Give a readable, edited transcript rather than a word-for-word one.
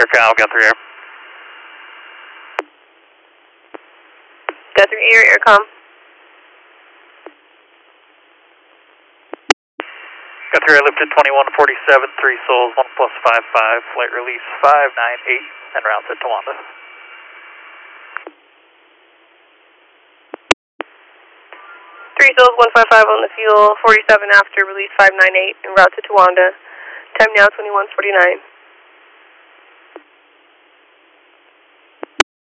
Cal, got 3 air. Got 3 air, aircom. Got 3 air, lifted 2147, 3 souls, 1 plus 55, flight release 598, and route to Towanda. 3 souls, 155 on the fuel, 47 after, release 598, en route to Towanda. Time now 21:49.